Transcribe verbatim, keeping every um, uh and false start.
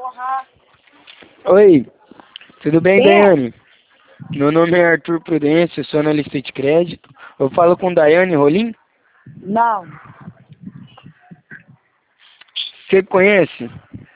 Oi, tudo bem, Quem é? Daiane? Meu nome é Arthur Prudêncio, sou analista de crédito. Eu falo com Daiane Rolim? Não. Você conhece?